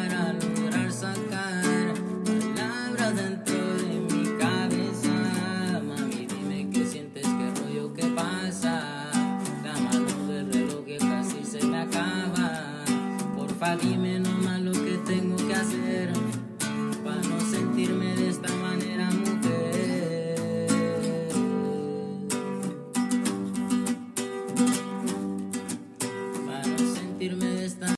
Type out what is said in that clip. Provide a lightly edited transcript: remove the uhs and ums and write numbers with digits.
para lograr sacar palabras dentro de mi cabeza. Mami, dime qué sientes, qué rollo, qué pasa. La mano del reloj que casi se me acaba. Porfa, dime nomás lo